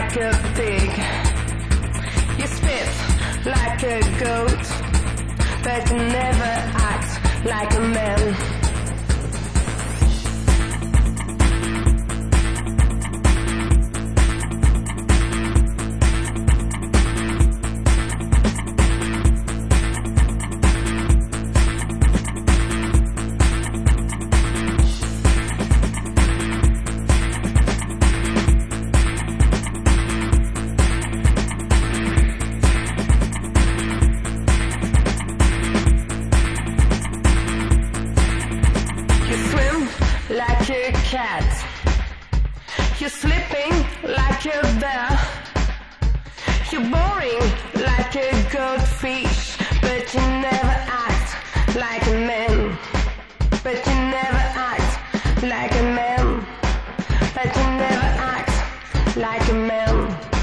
like a pig. You spit like a goat, but you never act like a man. Like a cat, you're sleeping like a bear, you're boring like a goldfish, but you never act like a man, but you never act like a man, but you never act like a man.